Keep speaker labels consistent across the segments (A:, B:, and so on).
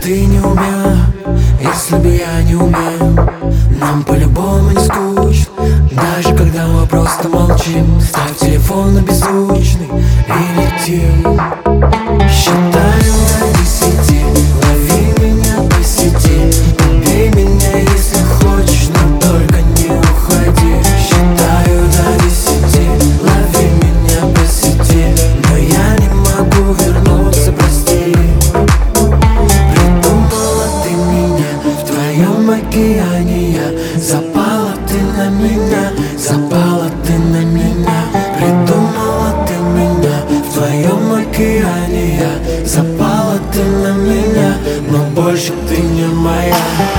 A: ты не умела, если бы я не умел, нам по-любому не скучно. Даже когда мы просто молчим, ставь телефон на беззвучный и летим. Считаю до 10, лови меня по сети. Убей меня, если хочешь, но только не уходи. Считаю до 10, лови меня по сети. Но я не могу вернуться, прости. Придумала ты меня в твоем океане, я запала ты на меня, запала ты на меня. Придумала ты меня в твоем океане, я запала ты на меня, но больше ты не моя.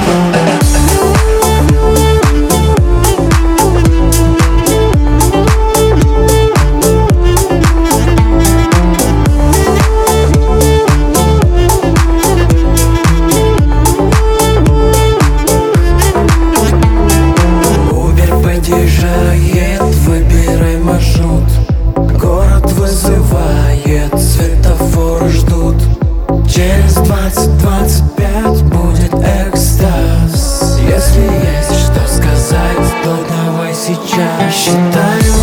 A: Выбирай маршрут, город вызывает, светофоры ждут. Через 20-25 будет экстаз. Если есть что сказать, то давай сейчас. Считаю